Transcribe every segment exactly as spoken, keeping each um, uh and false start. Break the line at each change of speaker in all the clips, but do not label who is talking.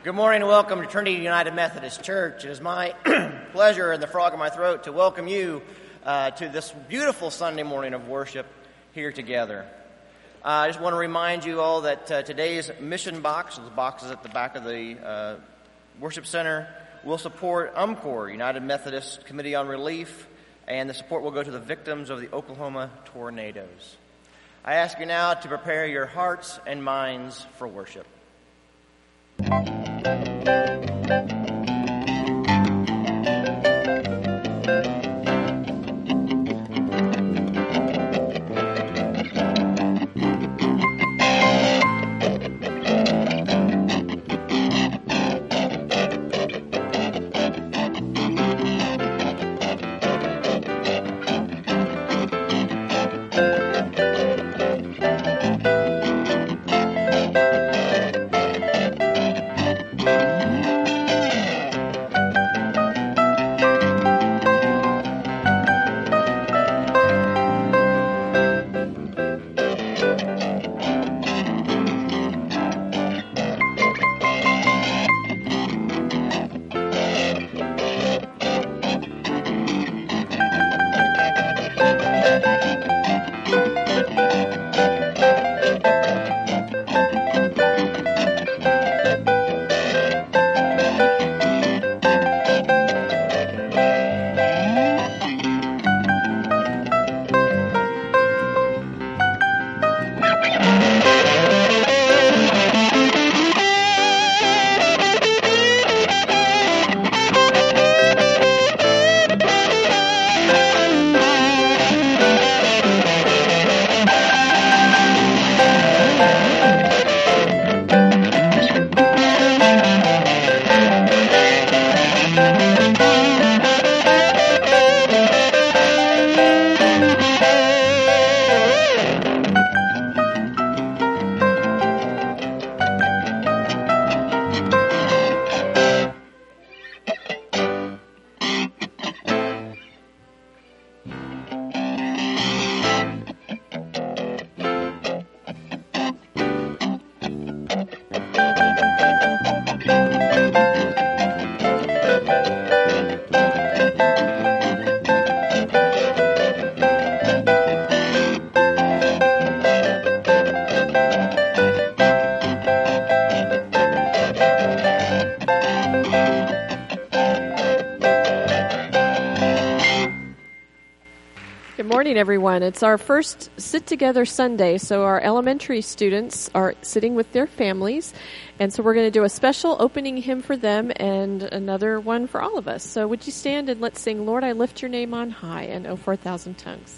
Good morning and welcome to Trinity United Methodist Church. It is my pleasure and the frog in my throat to welcome you uh, to this beautiful Sunday morning of worship here together. Uh, I just want to remind you all that uh, today's mission box, the boxes at the back of the uh, worship center, will support UMCOR, United Methodist Committee on Relief, and the support will go to the victims of the Oklahoma tornadoes. I ask you now to prepare your hearts and minds for worship.
Everyone. It's our first sit-together Sunday, so our elementary students are sitting with their families, and so we're going to do a special opening hymn for them and another one for all of us. So would you stand and let's sing, Lord, I Lift Your Name on High, and Oh, for a Thousand Tongues.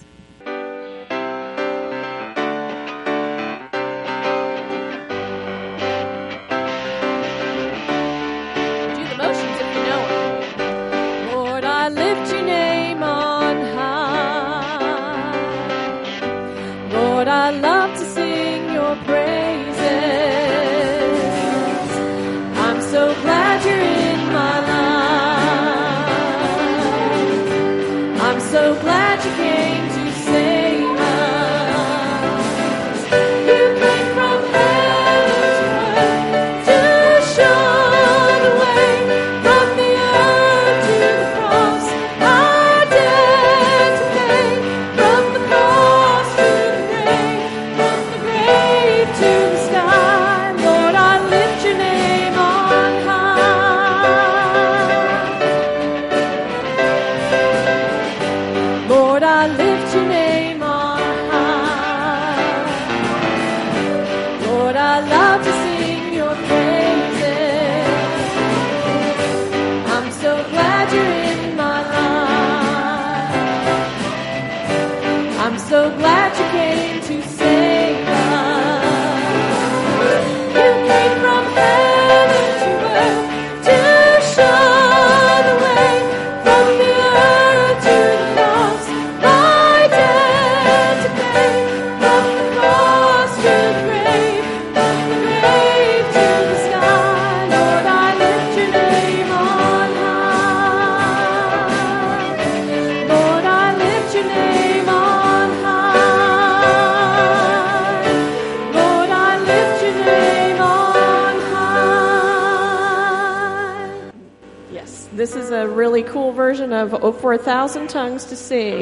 I love to sing your praises. I'm so glad you're in my life. I'm so glad you came to save us. You came from heaven to shine away from the earth to the cross. Our debt to pay from the cross to the grave. To the sky, Lord, I lift your name on high. Lord, I lift your name on high. Lord, I love to sing your praises. I'm so glad you're in my life. I'm so glad you came to save us. Your name on high.
This is a really cool version of "Oh, for a Thousand Tongues to Sing."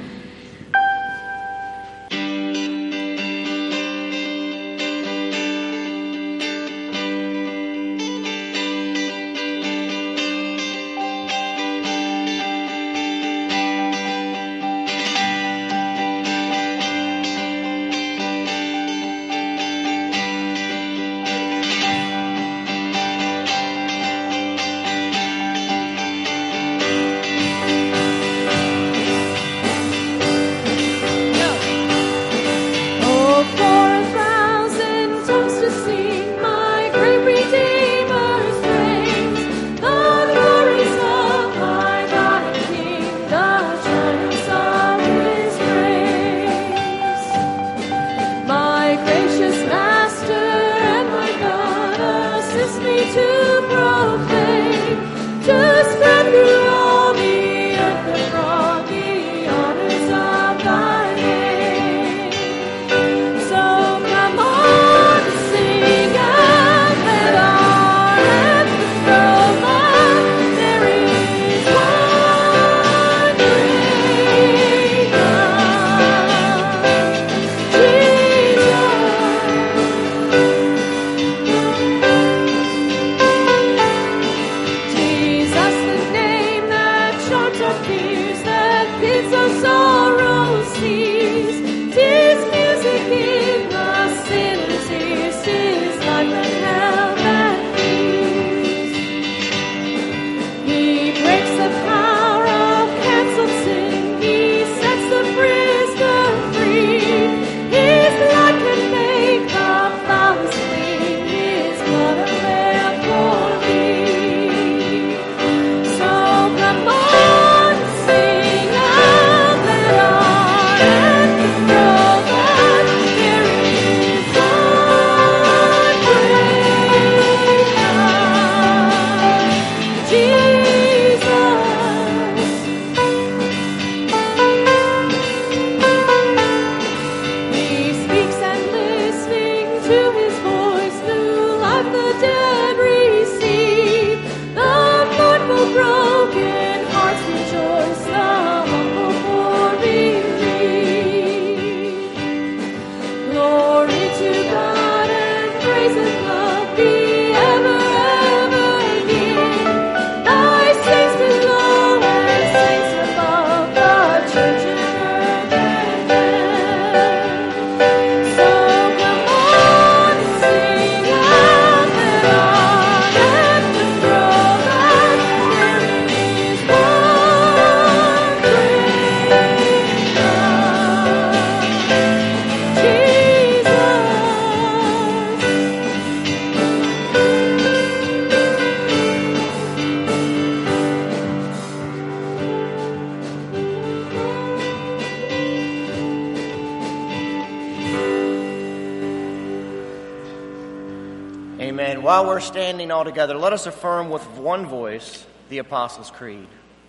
Amen. While we're standing all together, let us affirm with one voice the Apostles' Creed.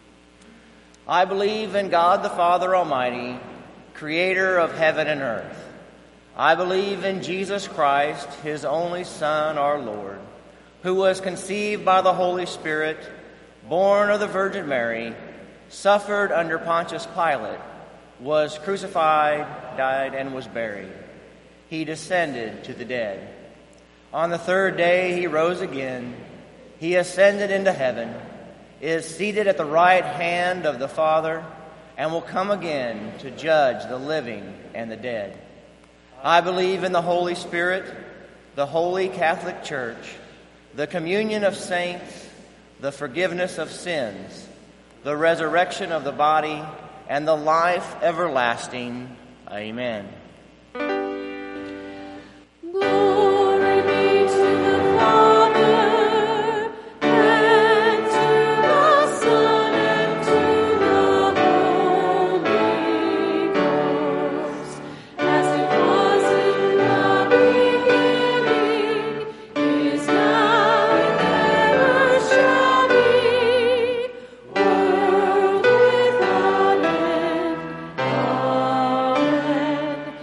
I believe in God the Father Almighty, creator of heaven and earth. I believe in Jesus Christ, his only Son, our Lord, who was conceived by the Holy Spirit, born of the Virgin Mary, suffered under Pontius Pilate, was crucified, died, and was buried. He descended to the dead. On the third day he rose again. He ascended into heaven, is seated at the right hand of the Father, and will come again to judge the living and the dead. I believe in the Holy Spirit, the Holy Catholic Church, the communion of saints, the forgiveness of sins, the resurrection of the body, and the life everlasting. Amen.
Glory be to the Father, and to the Son, and to the Holy Ghost, as it was in the beginning, is now, and ever shall be, world without end. Amen.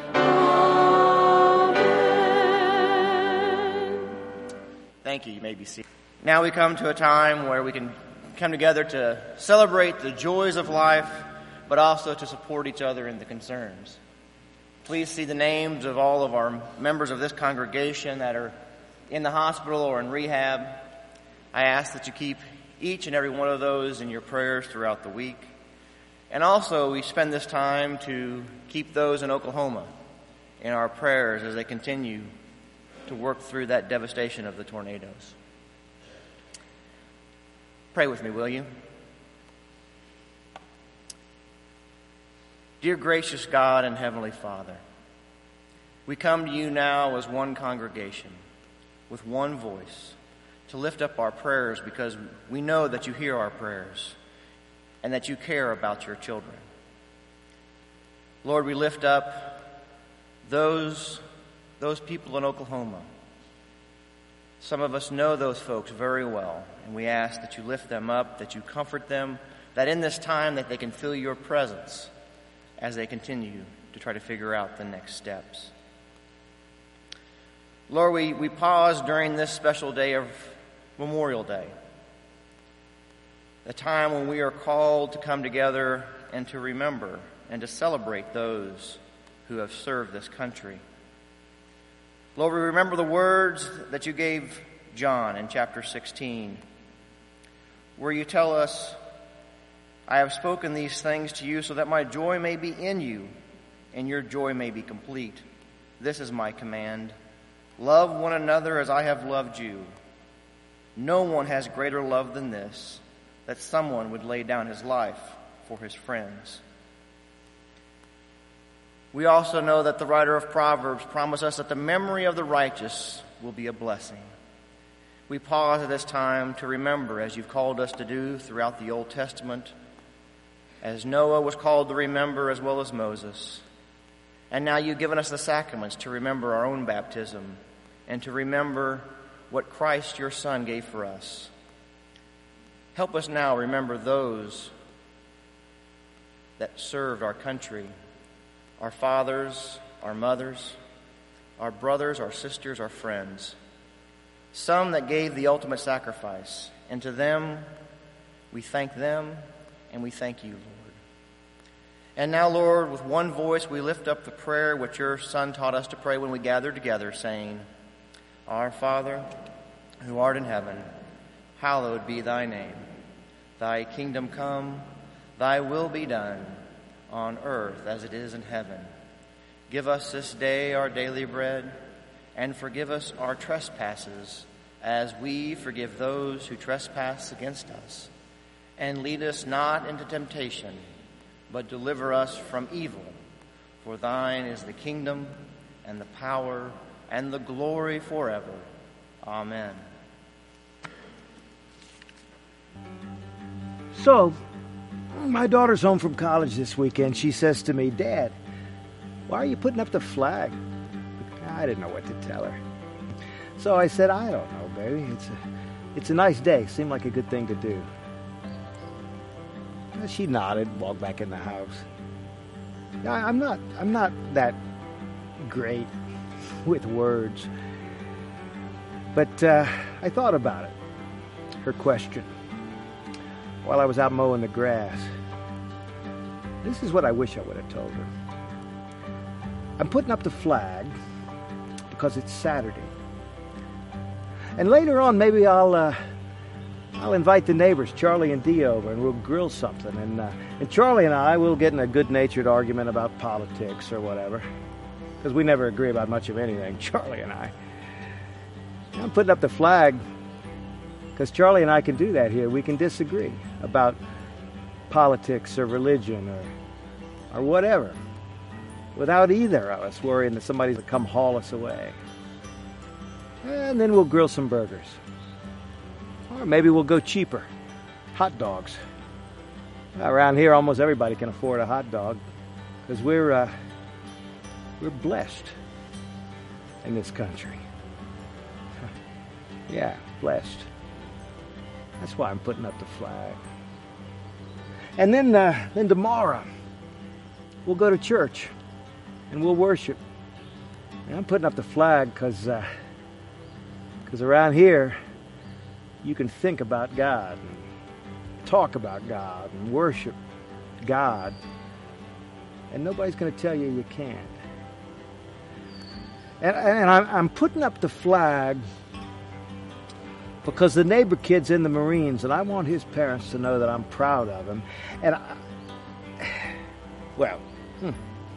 Amen.
Thank you. You may be seated. Now we come to a time where we can come together to celebrate the joys of life, but also to support each other in the concerns. Please see the names of all of our members of this congregation that are in the hospital or in rehab. I ask that you keep each and every one of those in your prayers throughout the week. And also, we spend this time to keep those in Oklahoma in our prayers as they continue to work through that devastation of the tornadoes. Pray with me, will you? Dear gracious God and Heavenly Father, we come to you now as one congregation with one voice to lift up our prayers because we know that you hear our prayers and that you care about your children. Lord, we lift up those, those people in Oklahoma. Some of us know those folks very well, and we ask that you lift them up, that you comfort them, that in this time that they can feel your presence as they continue to try to figure out the next steps. Lord, we, we pause during this special day of Memorial Day, the time when we are called to come together and to remember and to celebrate those who have served this country. Lord, we remember the words that you gave John in chapter sixteen, where you tell us, I have spoken these things to you so that my joy may be in you and your joy may be complete. This is my command. Love one another as I have loved you. No one has greater love than this, that someone would lay down his life for his friends. We also know that the writer of Proverbs promised us that the memory of the righteous will be a blessing. We pause at this time to remember, as you've called us to do throughout the Old Testament, as Noah was called to remember as well as Moses. And now you've given us the sacraments to remember our own baptism and to remember what Christ, your Son, gave for us. Help us now remember those that served our country, our fathers, our mothers, our brothers, our sisters, our friends, some that gave the ultimate sacrifice. And to them, we thank them and we thank you, Lord. And now, Lord, with one voice, we lift up the prayer which your Son taught us to pray when we gather together, saying, Our Father, who art in heaven, hallowed be thy name. Thy kingdom come, thy will be done, on earth as it is in heaven. Give us this day our daily bread, and forgive us our trespasses, as we forgive those who trespass against us. And lead us not into temptation, but deliver us from evil. For thine is the kingdom, and the power, and the glory forever. Amen.
So, my daughter's home from college this weekend. She says to me, Dad, why are you putting up the flag? I didn't know what to tell her. So I said, I don't know, baby. It's a, it's a nice day. Seemed like a good thing to do. She nodded, walked back in the house. I, I'm not, I'm not that great with words. But uh, I thought about it, her question, while I was out mowing the grass. This is what I wish I would have told her. I'm putting up the flag because it's Saturday. And later on, maybe I'll uh, I'll invite the neighbors, Charlie and Dee, over, and we'll grill something. And, uh, and Charlie and I will get in a good-natured argument about politics or whatever, because we never agree about much of anything, Charlie and I. I'm putting up the flag because Charlie and I can do that here. We can disagree about politics or religion or or whatever, without either of us worrying that somebody's going to come haul us away. And then we'll grill some burgers. Or maybe we'll go cheaper. Hot dogs. Around here, almost everybody can afford a hot dog because we're, uh, we're blessed in this country. Yeah, blessed. That's why I'm putting up the flag. And then, uh, then tomorrow, we'll go to church and we'll worship. And I'm putting up the flag because uh, because around here, you can think about God. talk about God and worship God, and nobody's going to tell you you can't. And, and I'm, I'm putting up the flag because the neighbor kid's in the Marines, and I want his parents to know that I'm proud of him. And, I, well, hmm.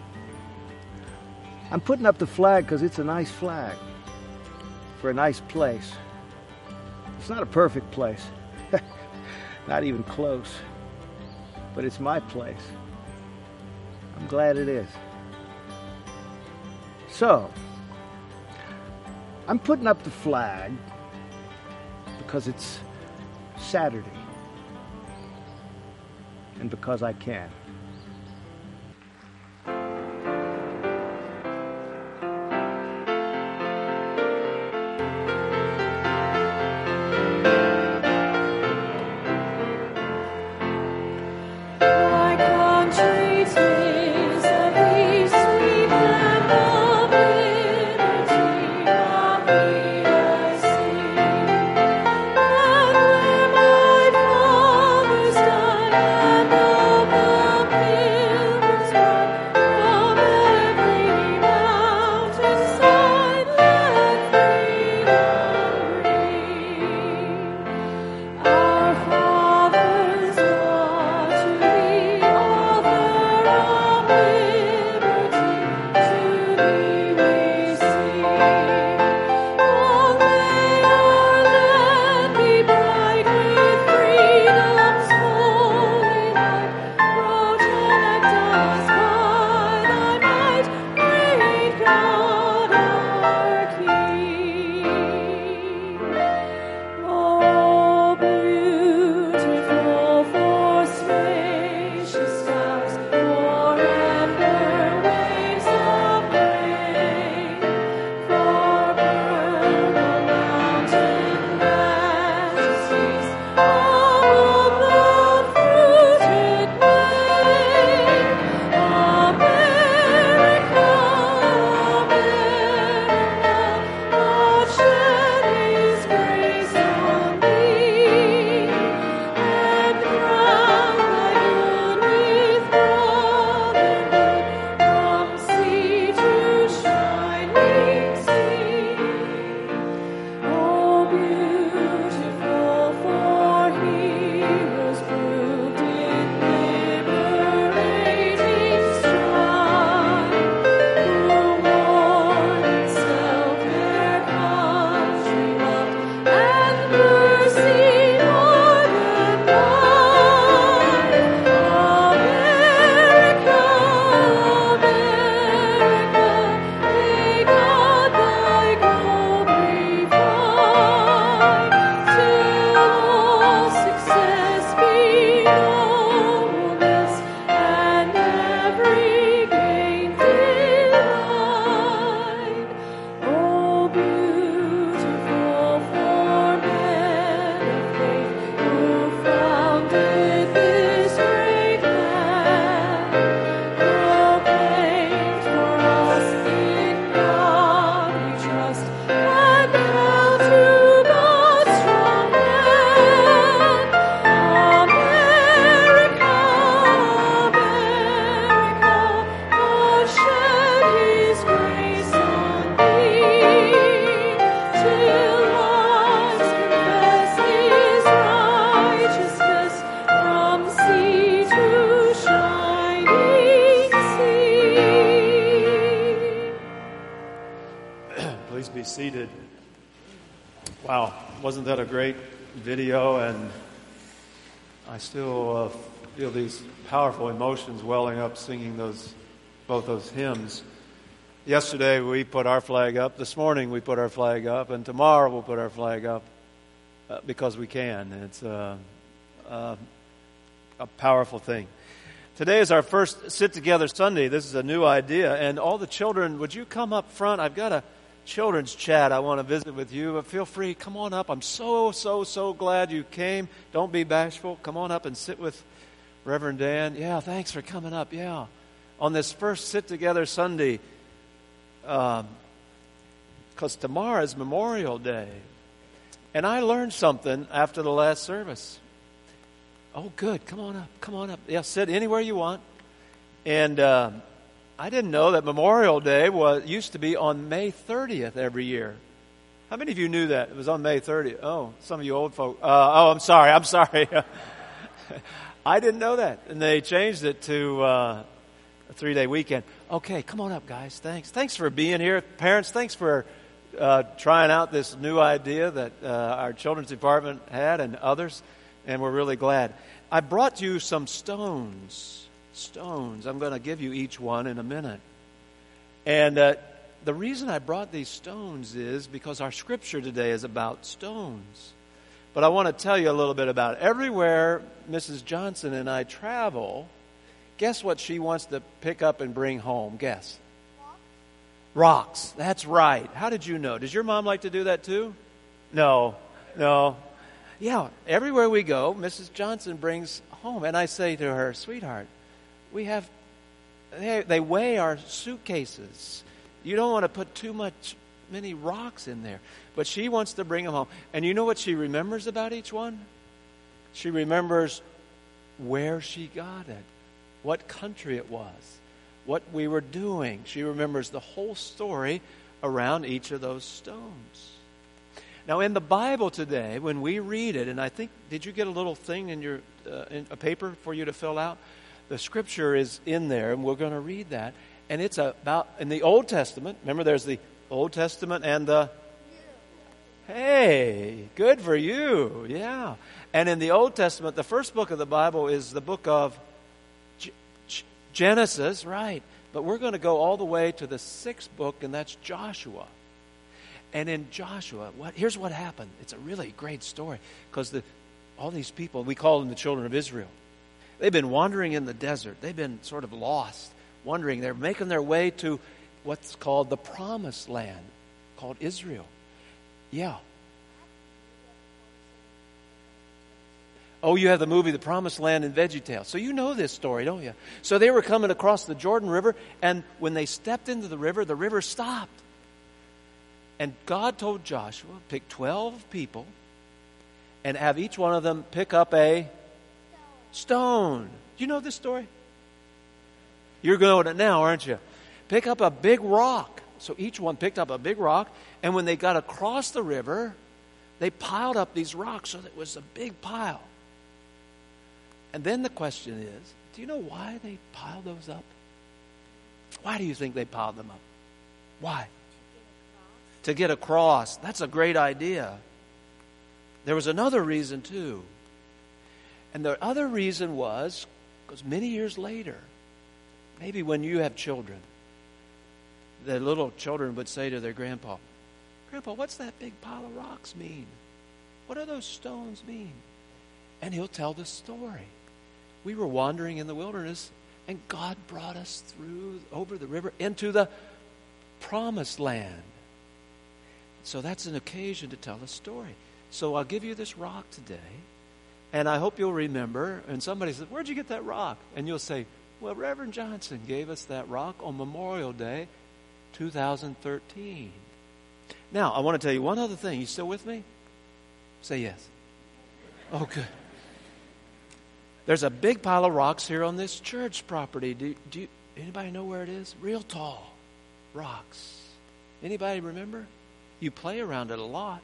I'm putting up the flag because it's a nice flag for a nice place. It's not a perfect place, not even close, but it's my place. I'm glad it is. So, I'm putting up the flag because it's Saturday and because I can.
Seated. Wow, wasn't that a great video? And I still uh, feel these powerful emotions welling up singing those, both those hymns. Yesterday we put our flag up. This morning we put our flag up, and tomorrow we'll put our flag up uh, because we can. It's uh, uh, a powerful thing. Today is our first Sit Together Sunday. This is a new idea, and all the children, would you come up front? I've got a children's chat I want to visit with you. Feel free, come on up. I'm so, so, so glad you came. Don't be bashful. Come on up and sit with Reverend Dan. Yeah, thanks for coming up. Yeah. On this first Sit Together Sunday, because um, tomorrow is Memorial Day. And I learned something after the last service. Oh, good. Come on up. Come on up. Yeah, sit anywhere you want. And uh, I didn't know that Memorial Day was used to be on May thirtieth every year. How many of you knew that? It was on May thirtieth. Oh, some of you old folk. Uh, oh, I'm sorry. I'm sorry. I didn't know that. And they changed it to uh, a three-day weekend. Okay, come on up, guys. Thanks. Thanks for being here. Parents, thanks for uh, trying out this new idea that uh, our children's department had and others. And we're really glad. I brought you some stones. Stones. I'm going to give you each one in a minute. And uh, the reason I brought these stones is because our scripture today is about stones. But I want to tell you a little bit about it. Everywhere Missus Johnson and I travel, guess what she wants to pick up and bring home? Guess. Rocks. That's right. How did you know? Does your mom like to do that too? No. No. Yeah. Everywhere we go, Missus Johnson brings home. And I say to her, sweetheart, we have, they, they weigh our suitcases. You don't want to put too much, many rocks in there. But she wants to bring them home. And you know what she remembers about each one? She remembers where she got it, what country it was, what we were doing. She remembers the whole story around each of those stones. Now, in the Bible today, when we read it, and I think, did you get a little thing in your uh, in a paper for you to fill out? The scripture is in there, and we're going to read that. And it's about, in the Old Testament, remember there's the Old Testament and the... Hey, good for you. Yeah. And in the Old Testament, the first book of the Bible is the book of G- G- Genesis, right. But we're going to go all the way to the sixth book, and that's Joshua. And in Joshua, what, here's what happened. It's a really great story because the, all these people, we call them the children of Israel. They've been wandering in the desert. They've been sort of lost, wandering. They're making their way to what's called the Promised Land, called Israel. Yeah. Oh, you have the movie The Promised Land in VeggieTales. So you know this story, don't you? So they were coming across the Jordan River, and when they stepped into the river, the river stopped. And God told Joshua, pick twelve people and have each one of them pick up a stone. Do you know this story? You're going it now, aren't you? Pick up a big rock. So each one picked up a big rock, and when they got across the river, they piled up these rocks so that it was a big pile. And then the question is, do you know why they piled those up? Why do you think they piled them up? Why? To get across. That's a great idea. There was another reason too. And the other reason was because many years later, maybe when you have children, the little children would say to their grandpa, Grandpa, what's that big pile of rocks mean? What do those stones mean? And he'll tell the story. We were wandering in the wilderness, and God brought us through, over the river, into the Promised Land. So that's an occasion to tell a story. So I'll give you this rock today, and I hope you'll remember. And somebody says, where'd you get that rock? And you'll say, well, Reverend Johnson gave us that rock on Memorial Day, two thousand thirteen. Now, I want to tell you one other thing. You still with me? Say yes. Oh, good. There's a big pile of rocks here on this church property. Do, do you, anybody know where it is? Real tall rocks. Anybody remember? You play around it a lot.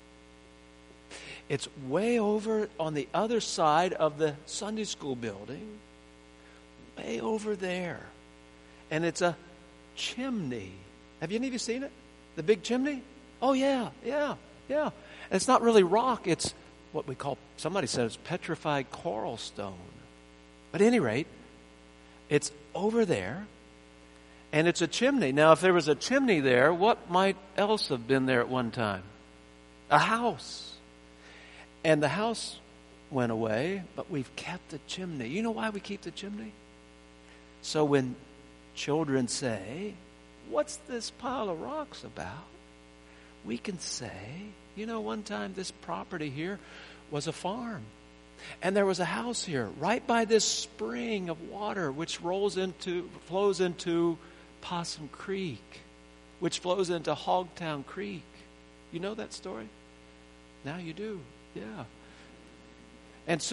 It's way over on the other side of the Sunday school building. Way over there. And it's a chimney. Have any of you seen it? The big chimney? Oh, yeah, yeah, yeah. And it's not really rock. It's what we call, somebody says, petrified coral stone. But at any rate, it's over there. And it's a chimney. Now, if there was a chimney there, what might else have been there at one time? A house. And the house went away, but we've kept the chimney. You know why we keep the chimney? So when children say, what's this pile of rocks about? We can say, you know, one time this property here was a farm. And there was a house here right by this spring of water which rolls into, flows into Possum Creek, which flows into Hogtown Creek. You know that story? Now you do, yeah. And so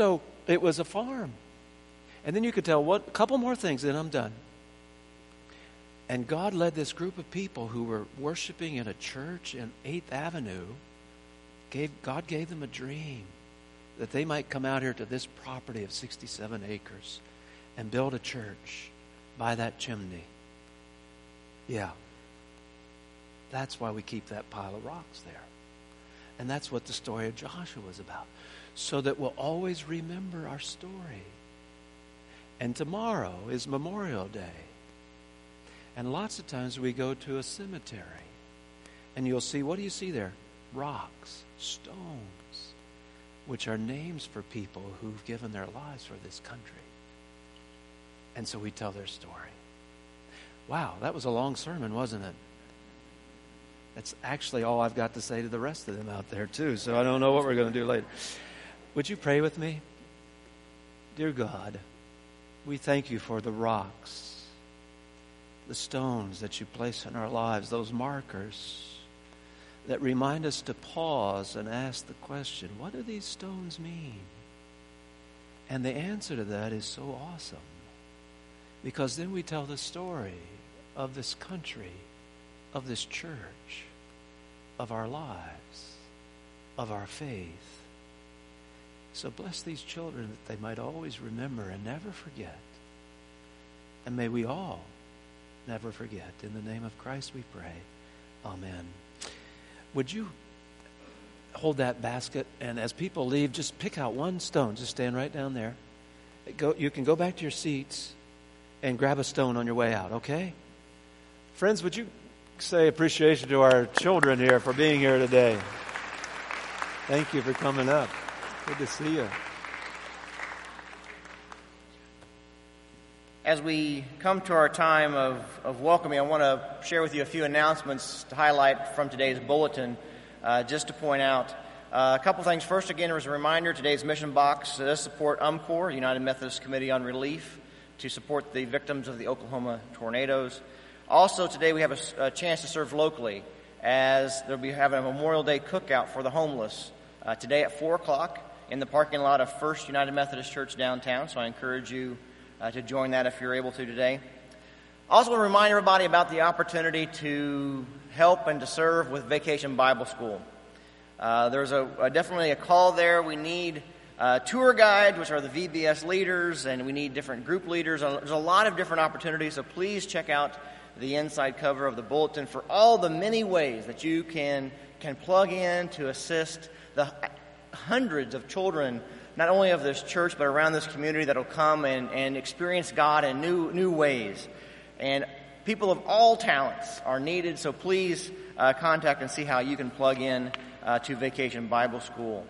It was a farm. And then you could tell what a couple more things, then I'm done. And God led this group of people who were worshiping in a church in eighth Avenue. Gave, God gave them a dream that they might come out here to this property of sixty-seven acres and build a church by that chimney. Yeah. That's why we keep that pile of rocks there. And that's what the story of Joshua was about. So that we'll always remember our story. And tomorrow is Memorial Day. And lots of times we go to a cemetery. And you'll see, what do you see there? Rocks, stones, which are names for people who've given their lives for this country. And so we tell their story. Wow, that was a long sermon, wasn't it? That's actually all I've got to say to the rest of them out there, too. So I don't know what we're going to do later. Would you pray with me? Dear God, we thank you for the rocks, the stones that you place in our lives, those markers that remind us to pause and ask the question, what do these stones mean? And the answer to that is so awesome. Because then we tell the story of this country, of this church, of our lives, of our faith. So bless these children that they might always remember and never forget. And may we all never forget. In the name of Christ we pray. Amen. Would you hold that basket, and as people leave, just pick out one stone. Just stand right down there. Go, you can go back to your seats and grab a stone on your way out, okay? Friends, would you say appreciation to our children here for being here today? Thank you for coming up. Good to see you.
As we come to our time of, of welcoming, I want to share with you a few announcements to highlight from today's bulletin, uh, just to point out uh, a couple things. First, again, as a reminder, today's mission box does support UMCOR, United Methodist Committee on Relief, to support the victims of the Oklahoma tornadoes. Also, today we have a, a chance to serve locally, as they'll be having a Memorial Day cookout for the homeless uh, today at four o'clock in the parking lot of First United Methodist Church downtown. So I encourage you uh, to join that if you're able to today. Also want to remind everybody about the opportunity to help and to serve with Vacation Bible School. Uh, there's a, a definitely a call there. We need uh, tour guides, which are the V B S leaders, and we need different group leaders. There's a lot of different opportunities, so please check out the inside cover of the bulletin for all the many ways that you can can plug in to assist the hundreds of children, not only of this church, but around this community that will come and, and experience God in new new ways. And people of all talents are needed, so please uh, contact and see how you can plug in uh, to Vacation Bible School.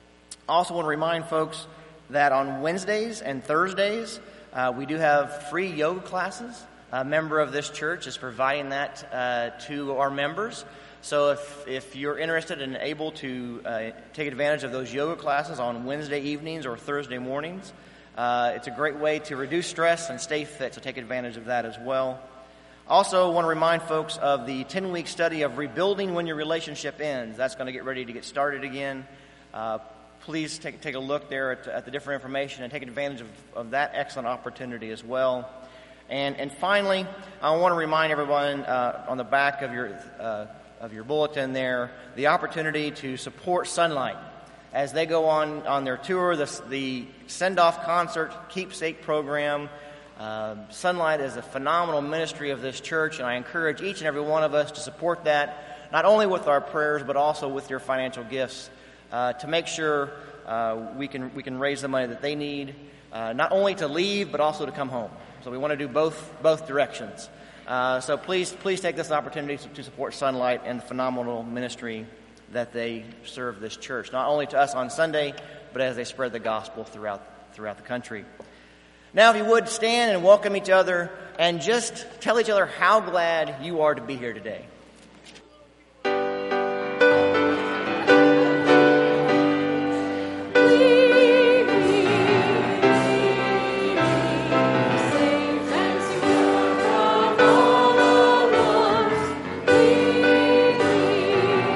Also want to remind folks that on Wednesdays and Thursdays, uh, we do have free yoga classes. A member of this church is providing that uh, to our members. So if, if you're interested and able to uh, take advantage of those yoga classes on Wednesday evenings or Thursday mornings, uh, it's a great way to reduce stress and stay fit, so take advantage of that as well. Also want to remind folks of the ten-week study of Rebuilding When Your Relationship Ends. That's going to get ready to get started again. Uh, please take, take a look there at, at the different information and take advantage of, of that excellent opportunity as well. And and finally, I want to remind everyone uh, on the back of your uh, of your bulletin there, the opportunity to support Sunlight as they go on, on their tour, the, the send-off concert keepsake program. Uh, Sunlight is a phenomenal ministry of this church, and I encourage each and every one of us to support that, not only with our prayers, but also with your financial gifts, uh, to make sure uh, we can we can raise the money that they need, uh, not only to leave, but also to come home. So we want to do both both directions. Uh, so please please take this opportunity to, to support Sunlight and the phenomenal ministry that they serve this church, not only to us on Sunday, but as they spread the gospel throughout throughout the country. Now, if you would, stand and welcome each other and just tell each other how glad you are to be here today.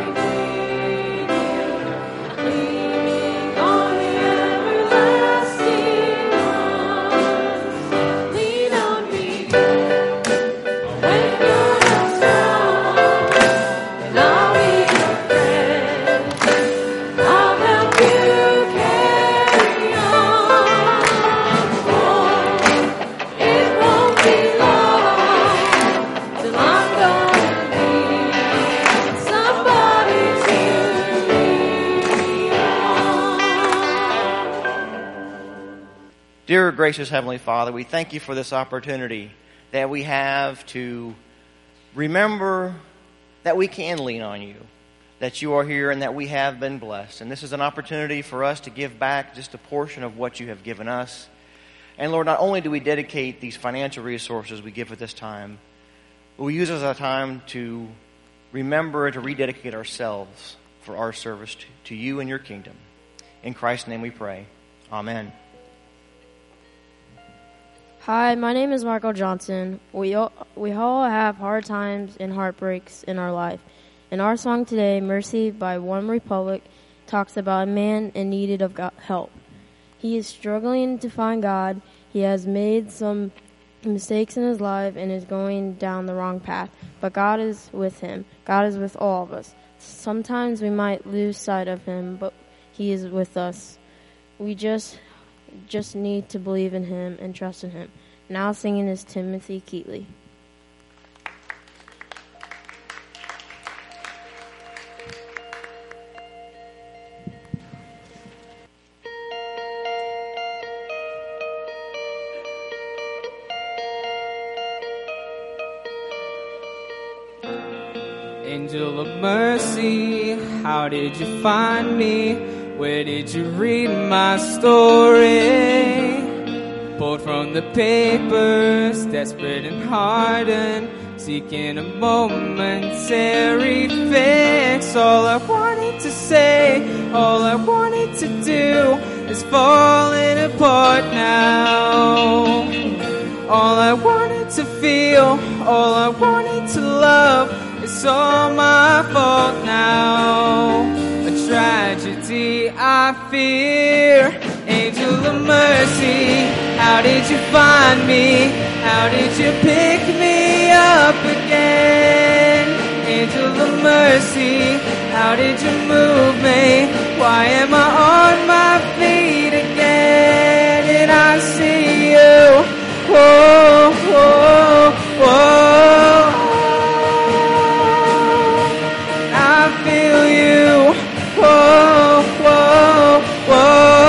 On the everlasting
Dear gracious Heavenly Father, we thank you for this opportunity that we have to remember that we can lean on you, that you are here and that we have been blessed. And this is an opportunity for us to give back just a portion of what you have given us. And Lord, not only do we dedicate these financial resources we give at this time, but we use it as a time to remember and to rededicate ourselves for our service to, to you and your kingdom. In Christ's name we pray. Amen.
Hi, my name is Michael Johnson. We all, we all have hard times and heartbreaks in our life. And our song today, Mercy by One Republic, talks about a man in need of God, help. He is struggling to find God. He has made some mistakes in his life and is going down the wrong path. But God is with him. God is with all of us. Sometimes we might lose sight of him, but he is with us. We just just need to believe in him and trust in him. Now singing is Timothy Keatley.
Angel of mercy, how did you find me? Where did you read my story? Pulled from the papers, desperate and hardened, seeking a momentary fix. All I wanted to say, all I wanted to do is falling apart now. All I wanted to feel, all I wanted to love, it's all my fault now. A tragedy I fear. Angel of mercy, how did you find me? How did you pick me up again? Angel of mercy, how did you move me? Why am I on my feet again? And I see you, whoa, whoa, whoa. I feel you, whoa, whoa, whoa.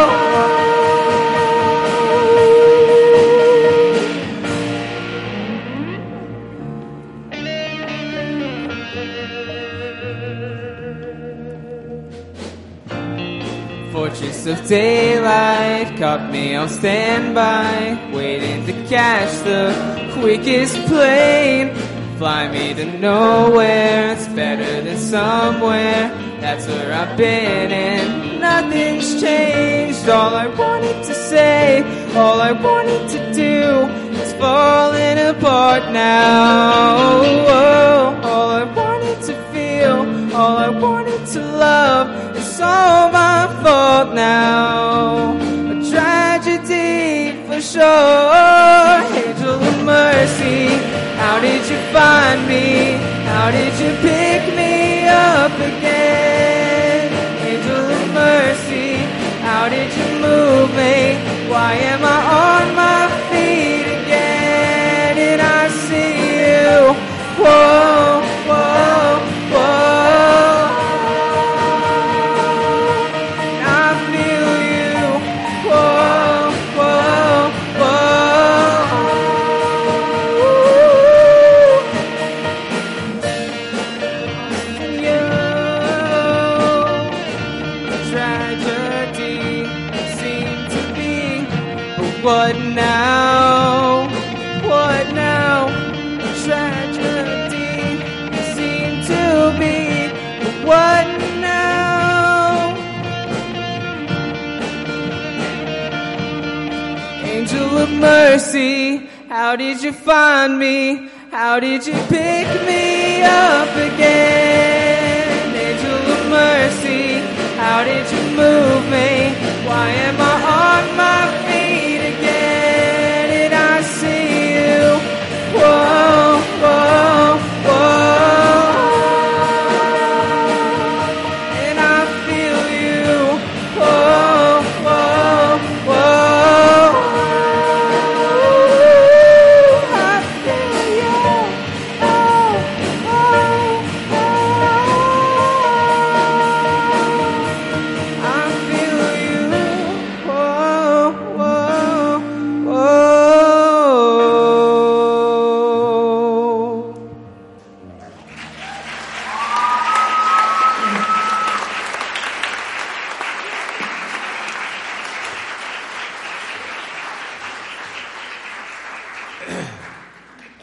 Fortress of daylight caught me on standby, waiting to catch the quickest plane. Fly me to nowhere, it's better than somewhere. That's where I've been and nothing's changed. All I wanted to say, all I wanted to do is falling apart now. Oh, all I wanted to feel, all I wanted to love, it's all my fault now. A tragedy for sure. Angel of mercy, how did you find me? How did you pick me up again? Angel of mercy, how did you move me? Why am I on my feet again? And I see you, whoa, whoa, whoa. And I feel you, whoa, whoa, whoa. You, tragedy seemed to be, but what now? What now? Tragedy seemed to be, but what now? Angel of mercy, how did you find me? How did you pick me up again? Angel of mercy, how did you move me? Why am I on my feet again? And I see you, whoa, whoa, whoa. And I feel you, whoa, whoa, whoa. I feel you, oh, oh, oh. I feel you.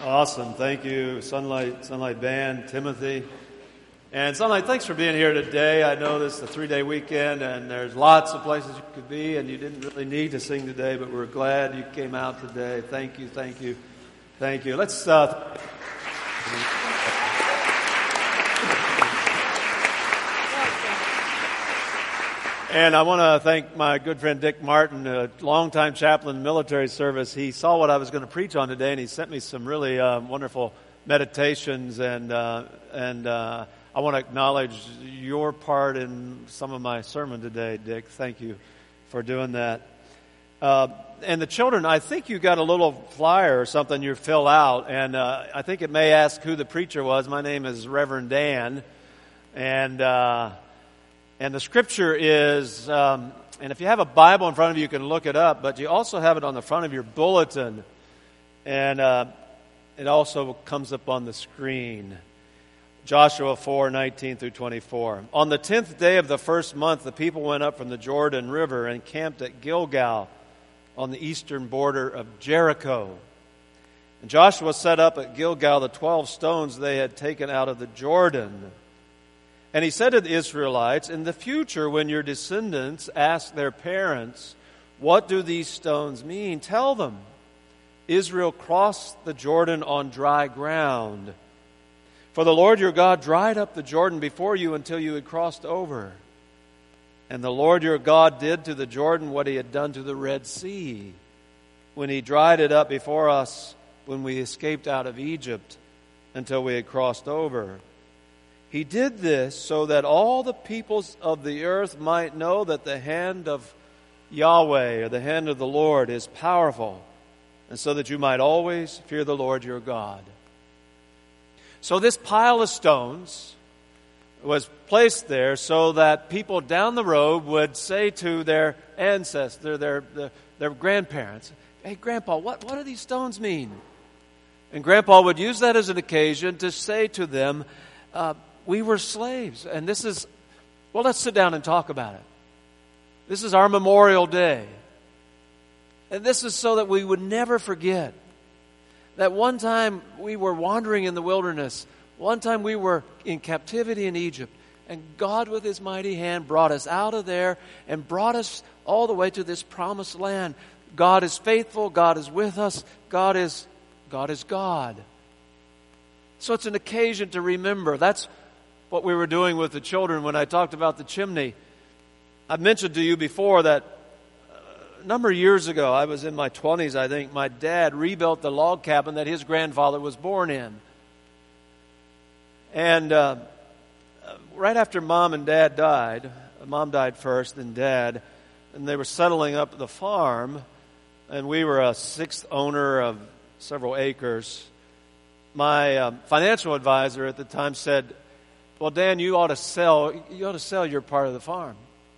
Awesome. Thank you, Sunlight, Sunlight Band, Timothy. And Sunlight, thanks for being here today. I know this is a three-day weekend, and there's lots of places you could be, and you didn't really need to sing today, but we're glad you came out today. Thank you, thank you, thank you. Let's... Uh, And I want to thank my good friend Dick Martin, a longtime chaplain in military service. He saw what I was going to preach on today, and he sent me some really uh, wonderful meditations. And uh, and uh, I want to acknowledge your part in some of my sermon today, Dick. Thank you for doing that. Uh, and the children, I think you got a little flyer or something you fill out, and uh, I think it may ask who the preacher was. My name is Reverend Dan, and... Uh, And the scripture is, um, and if you have a Bible in front of you, you can look it up, but you also have it on the front of your bulletin. And uh, it also comes up on the screen. Joshua four, nineteen through twenty-four. On the tenth day of the first month, the people went up from the Jordan River and camped at Gilgal on the eastern border of Jericho. And Joshua set up at Gilgal the twelve stones they had taken out of the Jordan. And he said to the Israelites, in the future, when your descendants ask their parents, what do these stones mean? Tell them, Israel crossed the Jordan on dry ground. For the Lord your God dried up the Jordan before you until you had crossed over. And the Lord your God did to the Jordan what he had done to the Red Sea, when he dried it up before us when we escaped out of Egypt until we had crossed over. He did this so that all the peoples of the earth might know that the hand of Yahweh, or the hand of the Lord, is powerful, and so that you might always fear the Lord your God. So this pile of stones was placed there so that people down the road would say to their ancestors, their, their, their grandparents, hey, Grandpa, what, what do these stones mean? And Grandpa would use that as an occasion to say to them, uh, we were slaves, and this is, well, let's sit down and talk about it. This is our Memorial Day. And this is so that we would never forget that one time we were wandering in the wilderness. One time we were in captivity in Egypt. And God, with his mighty hand, brought us out of there and brought us all the way to this promised land. God is faithful. God is with us. God is, God is God. So it's an occasion to remember. That's what we were doing with the children when I talked about the chimney. I've mentioned to you before that a number of years ago, I was in my twenties, I think, my dad rebuilt the log cabin that his grandfather was born in. And uh, right after Mom and Dad died, Mom died first, then Dad, and they were settling up the farm, and we were a sixth owner of several acres. My uh, financial advisor at the time said, well, Dan, you ought to sell, you ought to sell your part of the farm.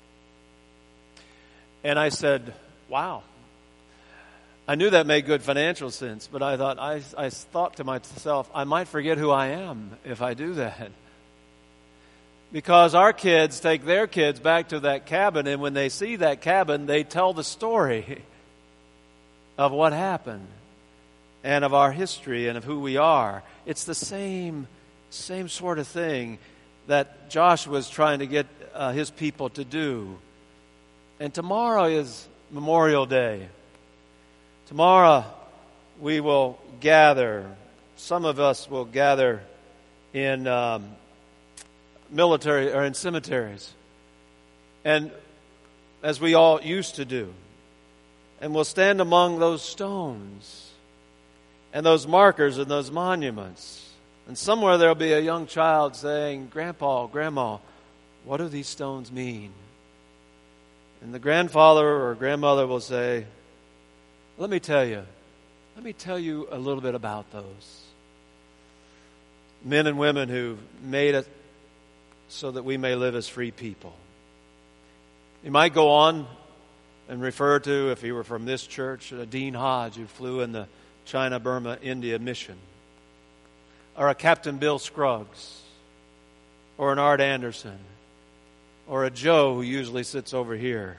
And I said, wow. I knew that made good financial sense, but I thought, I, I thought to myself, I might forget who I am if I do that. Because our kids take their kids back to that cabin, and when they see that cabin, they tell the story of what happened and of our history and of who we are. It's the same, same sort of thing that Joshua was trying to get uh, his people to do. And tomorrow is Memorial Day. Tomorrow we will gather. Some of us will gather in um, military or in cemeteries, and as we all used to do, and we'll stand among those stones and those markers and those monuments. And somewhere there'll be a young child saying, Grandpa, Grandma, what do these stones mean? And the grandfather or grandmother will say, let me tell you, let me tell you a little bit about those men and women who made it so that we may live as free people. You might go on and refer to, if he were from this church, a Dean Hodge who flew in the China, Burma, India mission, or a Captain Bill Scruggs, or an Art Anderson, or a Joe who usually sits over here,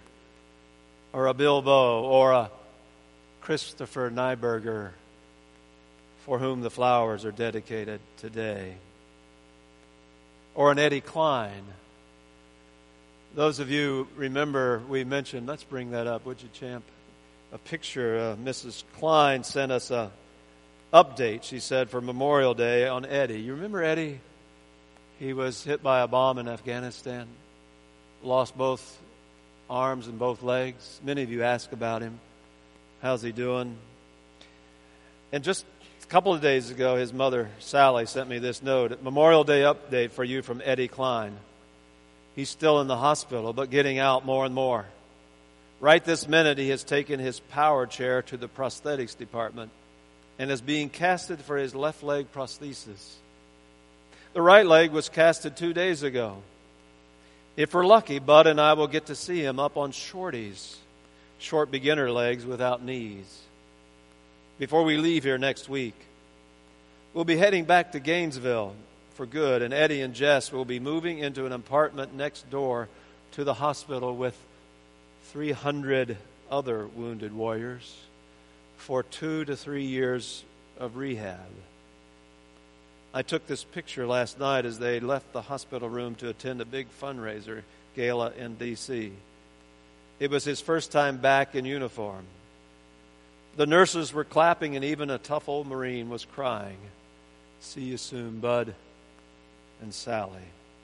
or a Bilbo, or a Christopher Nyberger,
for whom the flowers are dedicated today. Or an Eddie Klein. Those of you remember we mentioned, let's bring that up, would you, champ? A picture. Uh, Missus Klein sent us a update, she said, for Memorial Day on Eddie. You remember Eddie? He was hit by a bomb in Afghanistan, lost both arms and both legs. Many of you ask about him. How's he doing? And just a couple of days ago, his mother, Sally, sent me this note. Memorial Day update for you from Eddie Klein. He's still in the hospital, but getting out more and more. Right this minute, he has taken his power chair to the prosthetics department and is being casted for his left leg prosthesis. The right leg was casted two days ago. If we're lucky, Bud and I will get to see him up on shorties, short beginner legs without knees. Before we leave here next week, we'll be heading back to Gainesville for good, and Eddie and Jess will be moving into an apartment next door to the hospital with three hundred other wounded warriors for two to three years of rehab. I took this picture last night as they left the hospital room to attend a big fundraiser gala in D C It was his first time back in uniform. The nurses were clapping, and even a tough old Marine was crying. See you soon, Bud and Sally.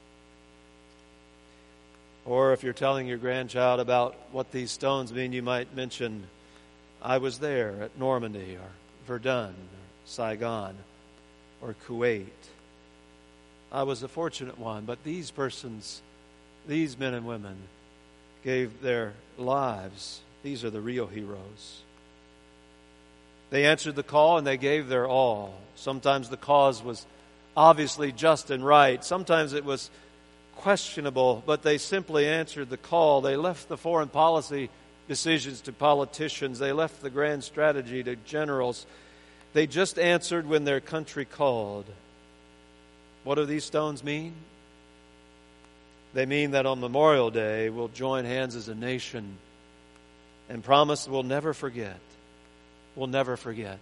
Or if you're telling your grandchild about what these stones mean, you might mention, I was there at Normandy or Verdun or Saigon or Kuwait. I was a fortunate one, but these persons, these men and women, gave their lives. These are the real heroes. They answered the call and they gave their all. Sometimes the cause was obviously just and right. Sometimes it was questionable, but they simply answered the call. They left the foreign policy decisions to politicians. They left the grand strategy to generals. They just answered when their country called. What do these stones mean? They mean that on Memorial Day we'll join hands as a nation and promise we'll never forget. We'll never forget.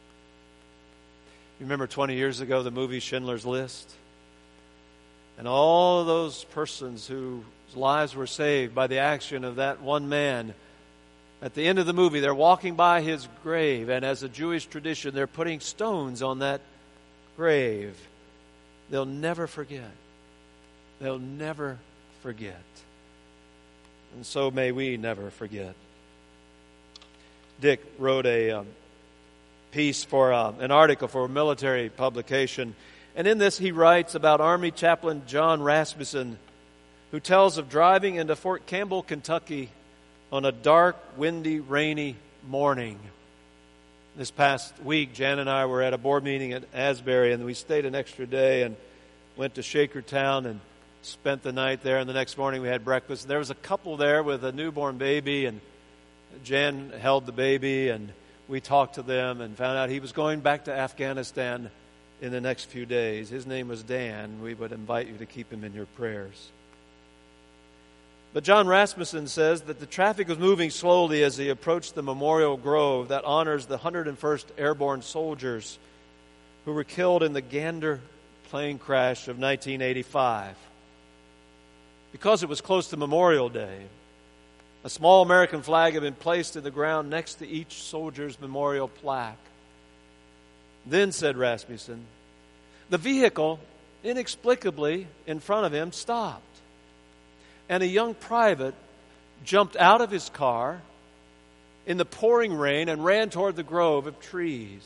You remember twenty years ago the movie Schindler's List? And all of those persons whose lives were saved by the action of that one man. At the end of the movie, they're walking by his grave, and as a Jewish tradition, they're putting stones on that grave. They'll never forget. They'll never forget. And so may we never forget. Dick wrote a um, piece for uh, an article for a military publication. And in this he writes about Army Chaplain John Rasmussen, who tells of driving into Fort Campbell, Kentucky on a dark, windy, rainy morning. This past week, Jan and I were at a board meeting at Asbury, and we stayed an extra day and went to Shakertown and spent the night there. And the next morning we had breakfast. And there was a couple there with a newborn baby, and Jan held the baby, and we talked to them and found out he was going back to Afghanistan in the next few days. His name was Dan. We would invite you to keep him in your prayers. But John Rasmussen says that the traffic was moving slowly as he approached the memorial grove that honors the one hundred first Airborne soldiers who were killed in the Gander plane crash of nineteen eighty-five. Because it was close to Memorial Day, a small American flag had been placed in the ground next to each soldier's memorial plaque. Then, said Rasmussen, the vehicle, inexplicably, in front of him stopped. And a young private jumped out of his car in the pouring rain and ran toward the grove of trees.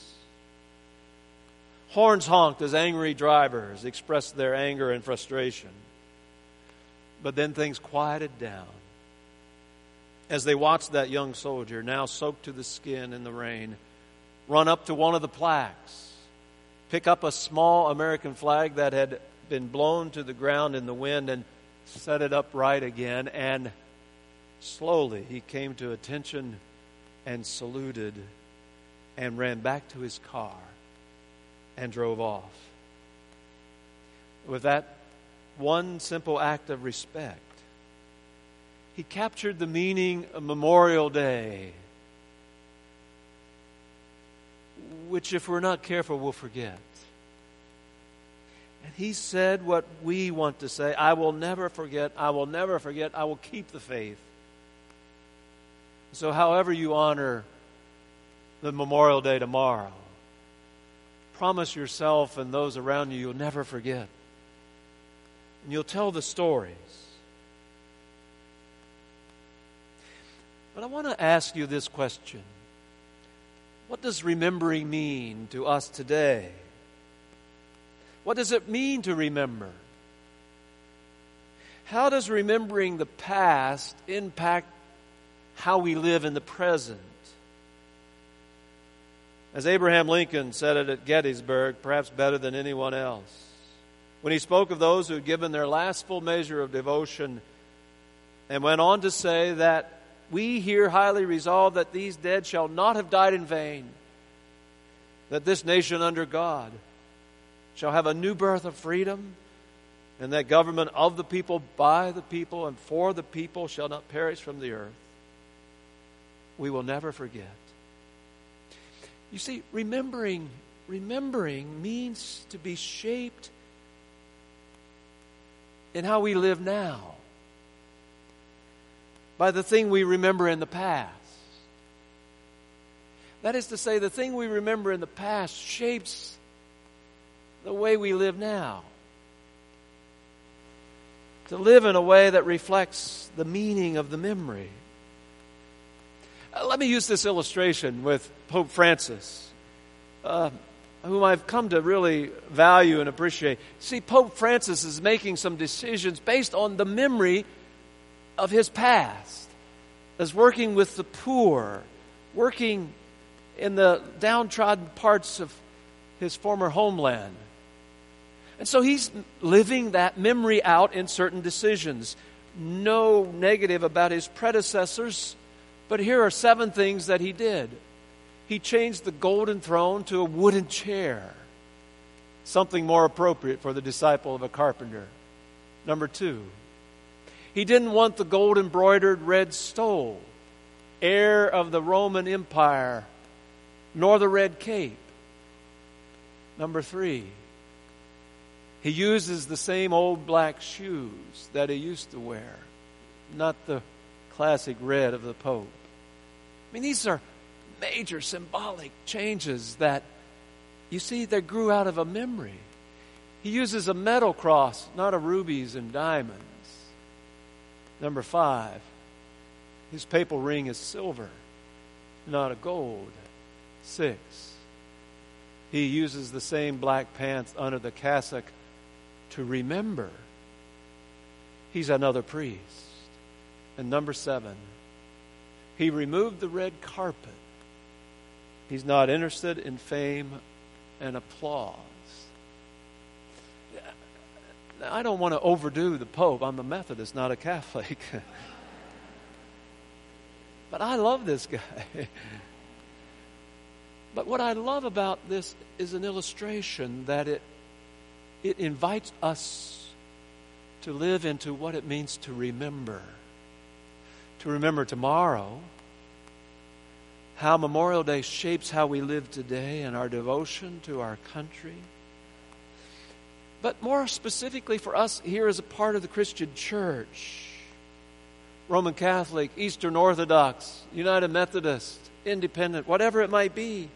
Horns honked as angry drivers expressed their anger and frustration. But then things quieted down as they watched that young soldier, now soaked to the skin in the rain, run up to one of the plaques, pick up a small American flag that had been blown to the ground in the wind, and set it upright again. And slowly he came to attention and saluted and ran back to his car and drove off. With that one simple act of respect, he captured the meaning of Memorial Day. which if we're not careful, we'll forget. And he said what we want to say, I will never forget, I will never forget, I will keep the faith. So however you honor the Memorial Day tomorrow, promise yourself and those around you you'll never forget. And you'll tell the stories. But I want to ask you this question. What does remembering mean to us today? What does it mean to remember? How does remembering the past impact how we live in the present? As Abraham Lincoln said it at Gettysburg, perhaps better than anyone else, when he spoke of those who had given their last full measure of devotion, and went on to say that we here highly resolve that these dead shall not have died in vain, that this nation under God shall have a new birth of freedom, and that government of the people, by the people, and for the people shall not perish from the earth. We will never forget. You see, remembering, remembering means to be shaped in how we live now by the thing we remember in the past. That is to say, the thing we remember in the past shapes the way we live now. To live in a way that reflects the meaning of the memory. Uh, let me use this illustration with Pope Francis, uh, whom I've come to really value and appreciate. See, Pope Francis is making some decisions based on the memory of his past, as working with the poor, working in the downtrodden parts of his former homeland. And so he's living that memory out in certain decisions. No negative about his predecessors, but here are seven things that he did. He changed the golden throne to a wooden chair, something more appropriate for the disciple of a carpenter. Number two, he didn't want the gold embroidered red stole, heir of the Roman Empire, nor the red cape. Number three, he uses the same old black shoes that he used to wear, not the classic red of the Pope. I mean, these are major symbolic changes that, you see, they grew out of a memory. He uses a metal cross, not a rubies and diamonds. Number five, his papal ring is silver, not a gold. Six, he uses the same black pants under the cassock to remember he's another priest. And number seven, he removed the red carpet. He's not interested in fame and applause. Now, I don't want to overdo the Pope. I'm a Methodist, not a Catholic. But I love this guy. But what I love about this is an illustration that it it invites us to live into what it means to remember. To remember tomorrow, how Memorial Day shapes how we live today and our devotion to our country. But more specifically for us here as a part of the Christian church, Roman Catholic, Eastern Orthodox, United Methodist, Independent, whatever it might be,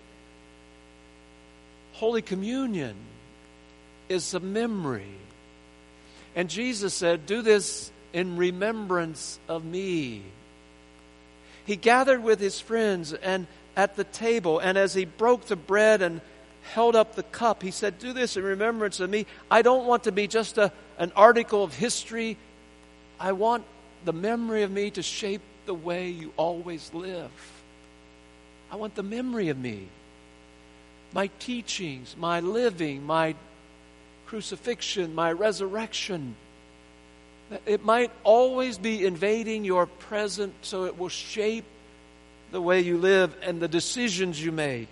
Holy Communion is a memory. And Jesus said, do this in remembrance of me. He gathered with his friends and at the table, and as he broke the bread and held up the cup, he said, do this in remembrance of me. I don't want to be just a, an article of history. I want the memory of me to shape the way you always live. I want the memory of me, my teachings, my living, my crucifixion, my resurrection. It might always be invading your present so it will shape the way you live and the decisions you make.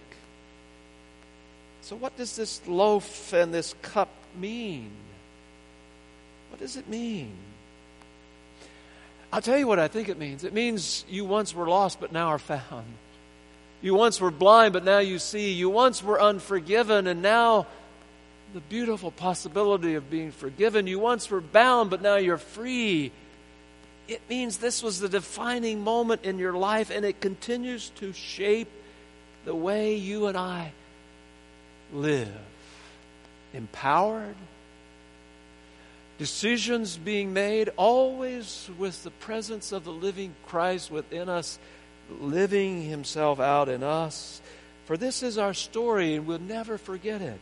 So what does this loaf and this cup mean? What does it mean? I'll tell you what I think it means. It means you once were lost but now are found. You once were blind, but now you see. You once were unforgiven, and now the beautiful possibility of being forgiven. You once were bound, but now you're free. It means this was the defining moment in your life, and it continues to shape the way you and I live. Empowered, decisions being made, always with the presence of the living Christ within us, living himself out in us. For this is our story, and we'll never forget it.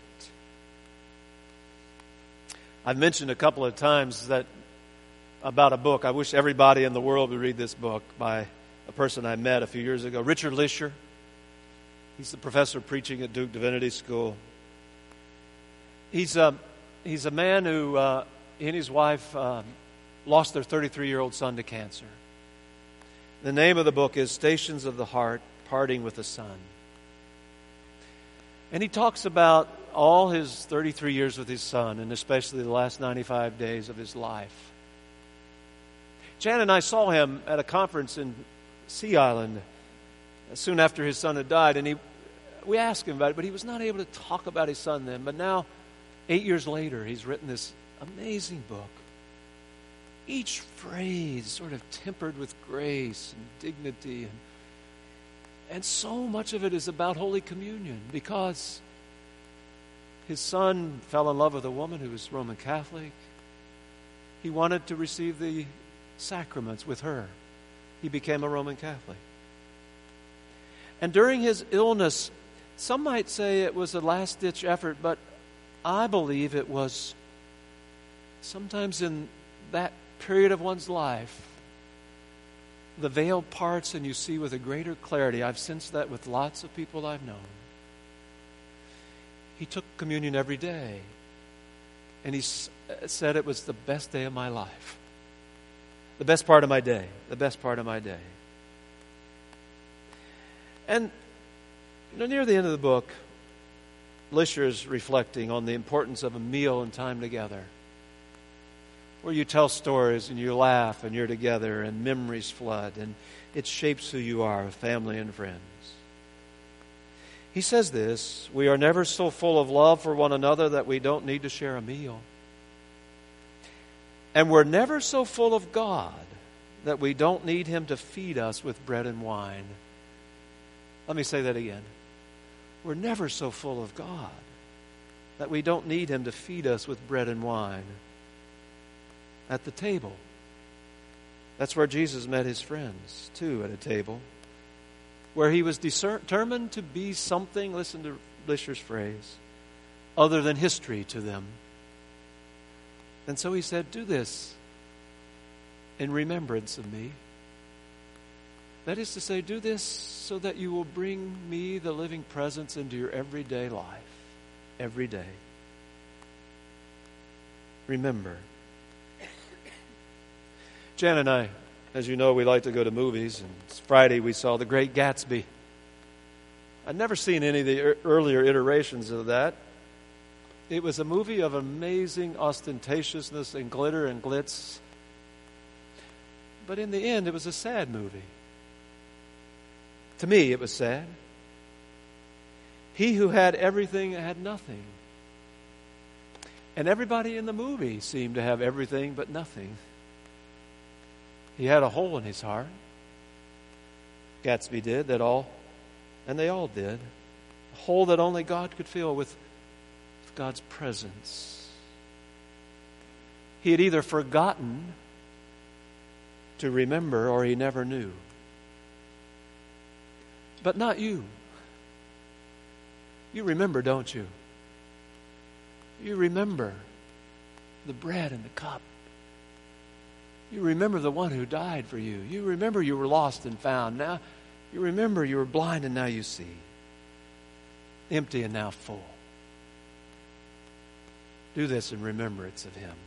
I've mentioned a couple of times that about a book. I wish everybody in the world would read this book by a person I met a few years ago, Richard Lisher. He's the professor preaching at Duke Divinity School. He's a, he's a man who, uh, he and his wife um, lost their thirty-three-year-old son to cancer. The name of the book is Stations of the Heart, Parting with the Sun. And he talks about all his thirty-three years with his son, and especially the last ninety-five days of his life. Jan and I saw him at a conference in Sea Island soon after his son had died, and he, we asked him about it, but he was not able to talk about his son then. But now, eight years later, he's written this amazing book. Each phrase sort of tempered with grace and dignity, and, and so much of it is about Holy Communion, because his son fell in love with a woman who was Roman Catholic. He wanted to receive the sacraments with her. He became a Roman Catholic. And during his illness, some might say it was a last-ditch effort, but I believe it was sometimes in that period of one's life, the veil parts and you see with a greater clarity. I've sensed that with lots of people I've known. He took communion every day, and he said it was the best day of my life. The best part of my day. The best part of my day. And you know, near the end of the book, Lisher is reflecting on the importance of a meal and time together, where you tell stories and you laugh and you're together and memories flood and it shapes who you are, family and friends. He says this: we are never so full of love for one another that we don't need to share a meal. And we're never so full of God that we don't need Him to feed us with bread and wine. Let me say that again. We're never so full of God that we don't need Him to feed us with bread and wine. At the table. That's where Jesus met His friends, too, at a table. Where He was determined to be something, listen to Lisher's phrase, other than history to them. And so He said, do this in remembrance of me. That is to say, do this so that you will bring me, the living presence, into your everyday life. Every day. Remember. Jan and I, as you know, we like to go to movies. And Friday we saw The Great Gatsby. I'd never seen any of the earlier iterations of that. It was a movie of amazing ostentatiousness and glitter and glitz. But in the end, it was a sad movie. To me, it was sad. He who had everything had nothing. And everybody in the movie seemed to have everything but nothing. He had a hole in his heart. Gatsby did, that all, and they all did. A hole that only God could fill with, with God's presence. He had either forgotten to remember or he never knew. But not you. You remember, don't you? You remember the bread and the cup. You remember the one who died for you. You remember you were lost and found. Now you remember you were blind and now you see. Empty and now full. Do this in remembrance of Him.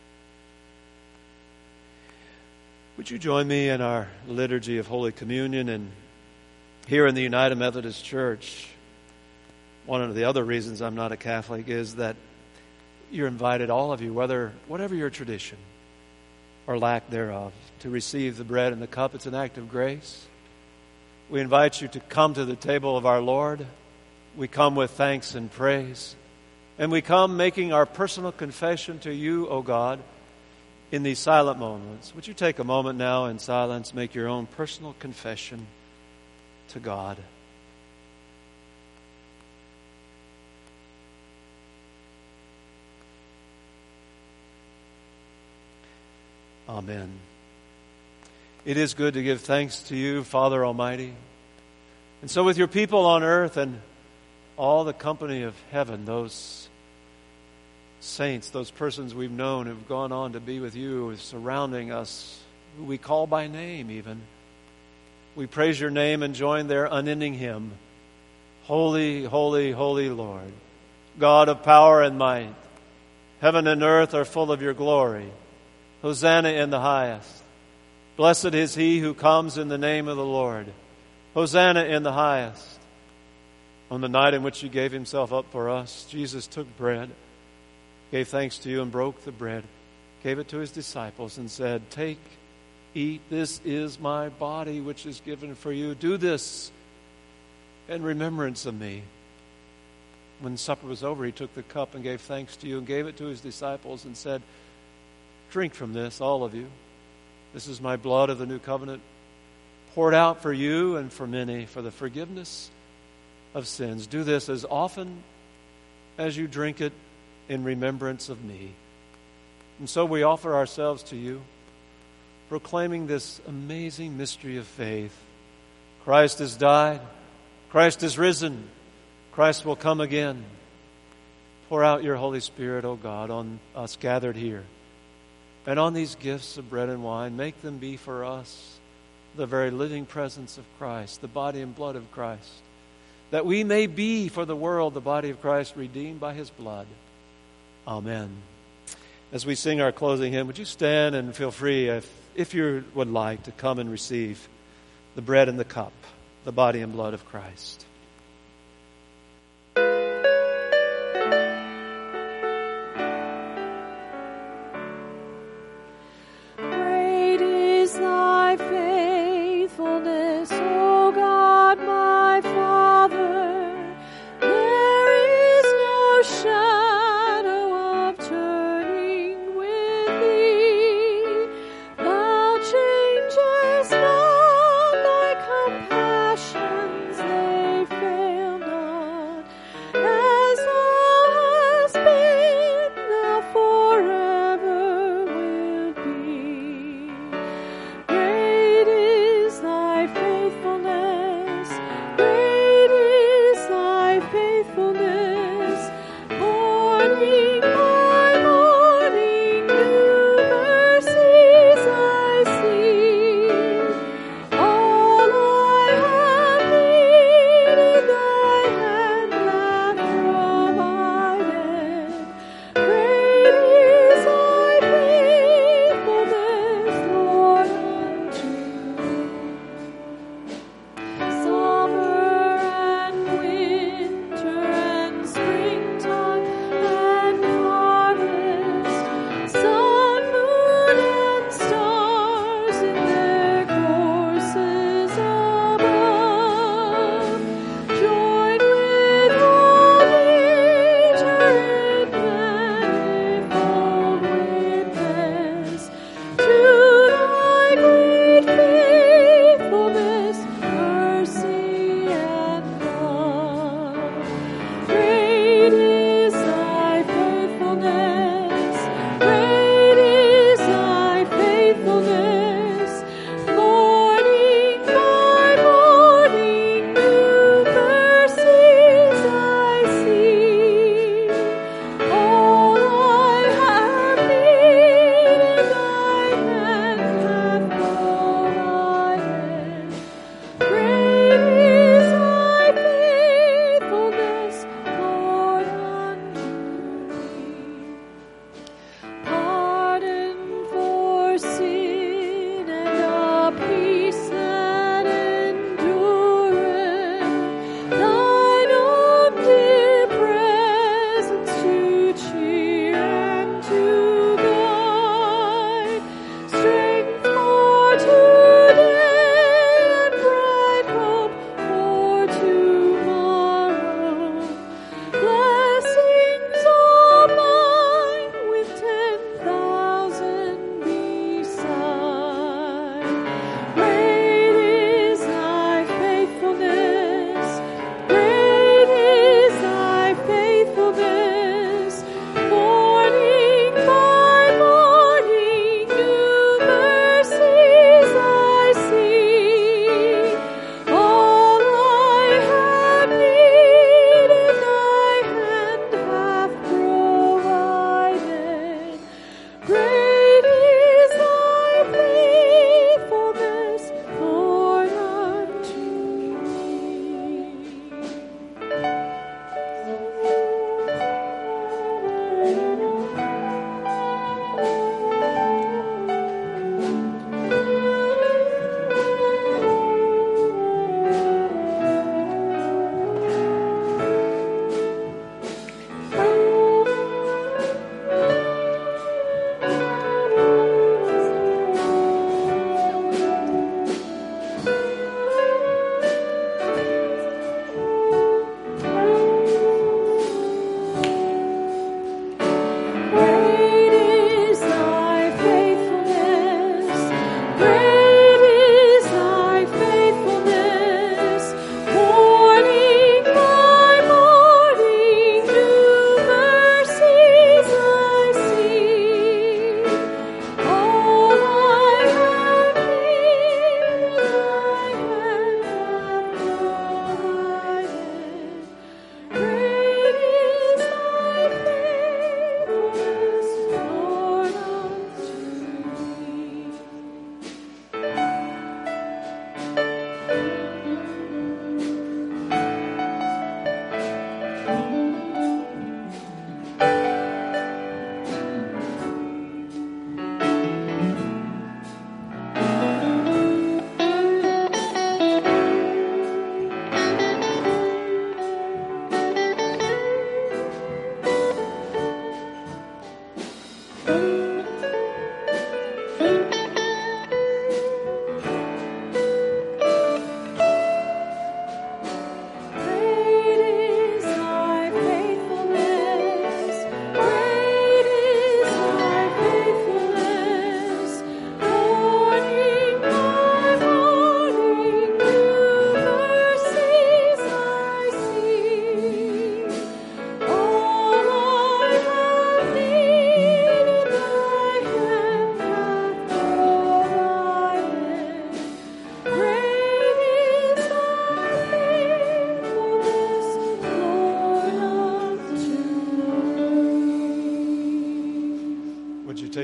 Would you join me in our liturgy of Holy Communion? And here in the United Methodist Church, one of the other reasons I'm not a Catholic is that you're invited, all of you, whether whatever your tradition or lack thereof, to receive the bread and the cup. It's an act of grace. We invite you to come to the table of our Lord. We come with thanks and praise. And we come making our personal confession to you, O God, in these silent moments. Would you take a moment now in silence, make your own personal confession to God? Amen. It is good to give thanks to you, Father Almighty. And so with your people on earth and all the company of heaven, those saints, those persons we've known who've gone on to be with you, surrounding us, who we call by name even, we praise your name and join their unending hymn. Holy, holy, holy Lord, God of power and might, heaven and earth are full of your glory. Hosanna in the highest. Blessed is he who comes in the name of the Lord. Hosanna in the highest. On the night in which he gave himself up for us, Jesus took bread, gave thanks to you and broke the bread, gave it to his disciples and said, "Take, eat, this is my body which is given for you. Do this in remembrance of me." When supper was over, he took the cup and gave thanks to you and gave it to his disciples and said, "Drink from this, all of you. This is my blood of the new covenant, poured out for you and for many for the forgiveness of sins. Do this as often as you drink it in remembrance of me." And so we offer ourselves to you, proclaiming this amazing mystery of faith. Christ has died. Christ is risen. Christ will come again. Pour out your Holy Spirit, O God, on us gathered here. And on these gifts of bread and wine, make them be for us the very living presence of Christ, the body and blood of Christ, that we may be for the world the body of Christ, redeemed by his blood. Amen. As we sing our closing hymn, would you stand and feel free, if, if you would like, to come and receive the bread and the cup, the body and blood of Christ.
Great is thy faithfulness, O God, my Father. There is no shadow of turning with thee. Thou changest not, thy compassions they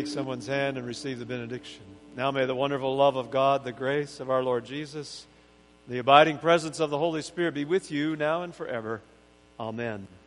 shake someone's hand and receive the benediction. Now may the wonderful love of God, the grace of our Lord Jesus, the abiding presence of the Holy Spirit be with you now and forever. Amen.